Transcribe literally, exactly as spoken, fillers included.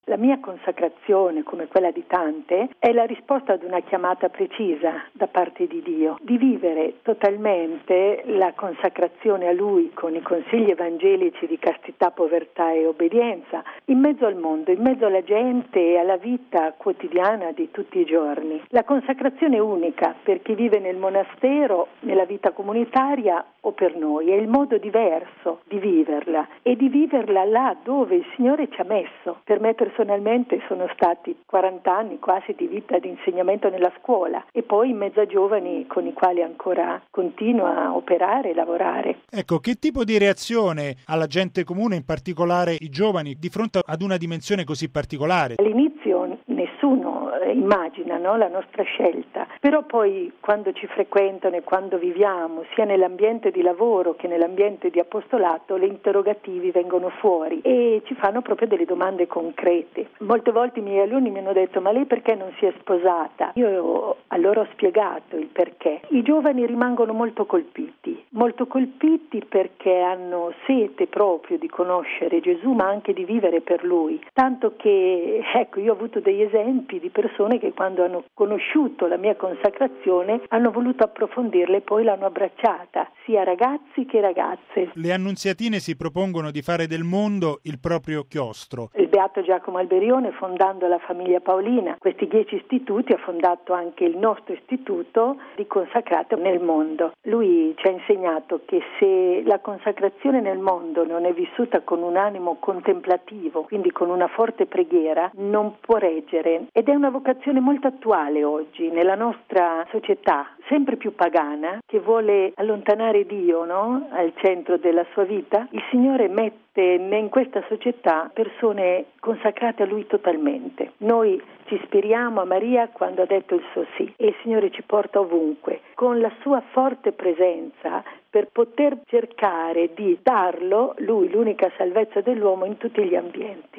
La mia consacrazione, come quella di tante, è la risposta ad una chiamata precisa da parte di Dio, di vivere totalmente la consacrazione a Lui con i consigli evangelici di castità, povertà e obbedienza, in mezzo al mondo, in mezzo alla gente e alla vita quotidiana di tutti i giorni. La consacrazione unica per chi vive nel monastero, nella vita comunitaria o per noi, è il modo diverso di viverla e di viverla là dove il Signore ci ha messo. Per me personalmente sono stati quaranta anni quasi di vita di insegnamento nella scuola e poi in mezzo a giovani con i quali ancora continuo a operare e lavorare. Ecco, che tipo di reazione ha la gente comune, in particolare i giovani, di fronte ad una dimensione così particolare? All'inizio nessuno immagina, no, la nostra scelta, però poi quando ci frequentano e quando viviamo sia nell'ambiente di lavoro che nell'ambiente di apostolato, le interrogativi vengono fuori e ci fanno proprio delle domande concrete. Molte volte i miei alunni mi hanno detto: ma lei perché non si è sposata? Io a loro ho spiegato il perché. I giovani rimangono molto colpiti, molto colpiti perché hanno sete proprio di conoscere Gesù, ma anche di vivere per Lui, tanto che ecco, io ho avuto degli esempi di persone che quando hanno conosciuto la mia consacrazione hanno voluto approfondirla e poi l'hanno abbracciata, sia ragazzi che ragazze. Le annunziatine si propongono di fare del mondo il proprio chiostro. Il beato Giacomo Alberione, fondando la famiglia Paolina, questi dieci istituti, ha fondato anche il nostro istituto di consacrate nel mondo. Lui ci ha insegnato che se la consacrazione nel mondo non è vissuta con un animo contemplativo, quindi con una forte preghiera, non può reggere. Ed è una vocazione molto attuale oggi nella nostra società, sempre più pagana, che vuole allontanare Dio, no? al centro della sua vita. Il Signore mette in questa società persone consacrate a Lui totalmente. Noi ci ispiriamo a Maria quando ha detto il suo sì e il Signore ci porta ovunque con la sua forte presenza per poter cercare di darlo, Lui, l'unica salvezza dell'uomo, in tutti gli ambienti.